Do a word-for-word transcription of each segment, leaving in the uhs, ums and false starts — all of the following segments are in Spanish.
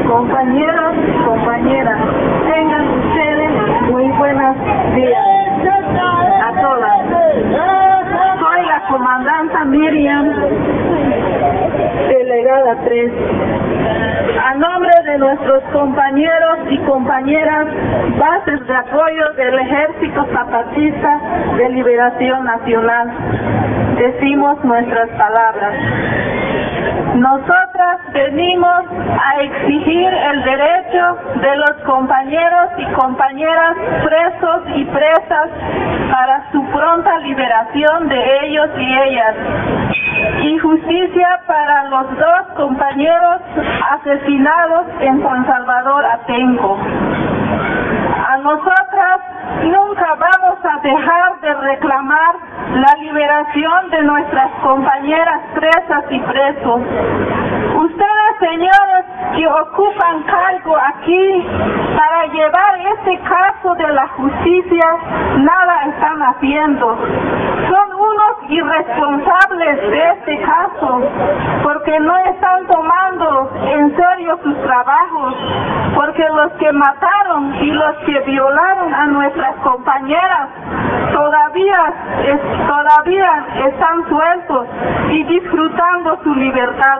compañeros y compañeras, tengan ustedes muy buenos días a todas. Soy la comandante Miriam, delegada tres. A nombre de nuestros compañeros y compañeras, bases de apoyo del Ejército Zapatista de Liberación Nacional, decimos nuestras palabras. Nosotras venimos a exigir el derecho de los compañeros y compañeras presos y presas para su pronta liberación de ellos y ellas, y justicia para los dos compañeros asesinados en San Salvador Atenco. A nosotras nunca vamos a dejar de reclamar la liberación de nuestras compañeras presas y presos. Ustedes, señores, que ocupan cargo aquí para llevar este caso de la justicia, nada están haciendo. Son unos irresponsables de este caso, porque no están tomando en serio sus trabajos, porque los que mataron y los que violaron a nuestras compañeras todavía, es, todavía están sueltos y disfrutando su libertad.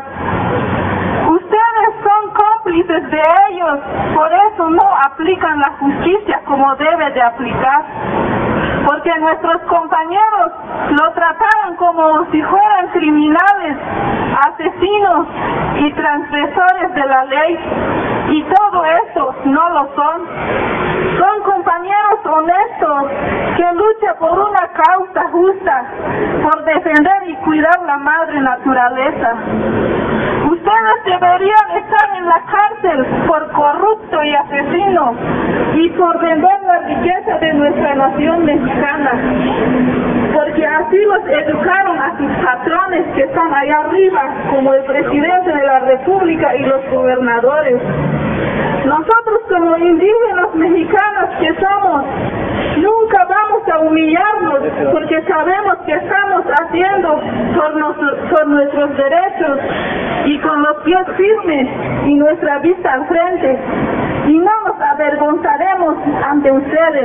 Ustedes son cómplices de ellos, por eso no aplican la justicia como debe de aplicar, porque nuestros compañeros lo trataron como si fueran criminales, asesinos y transgresores de la ley, y todo eso no lo son. Son compañeros honestos que luchan por una causa justa, por defender y cuidar la madre naturaleza. Ustedes deberían estar en la cárcel por corrupto y asesino y por vender la riqueza de nuestra nación mexicana, porque así los educaron a sus patrones que están allá arriba, como el presidente de la República y los gobernadores. Nosotros, como indígenas mexicanos que somos, nunca vamos a humillarnos, porque sabemos que estamos haciendo por, nos, por nuestros derechos y con los pies firmes y nuestra vista al frente, y no nos avergonzaremos ante ustedes,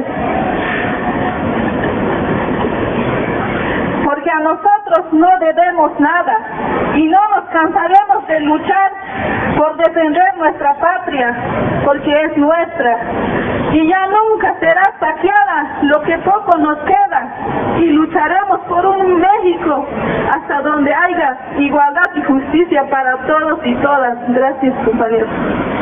porque a nosotros no debemos nada y no nos cansaremos de luchar por defender nuestra patria, porque es nuestra, y ya nunca será saqueada lo que poco nos queda, y lucharemos por un México hasta donde haya igualdad y justicia para todos y todas. Gracias, compañeros.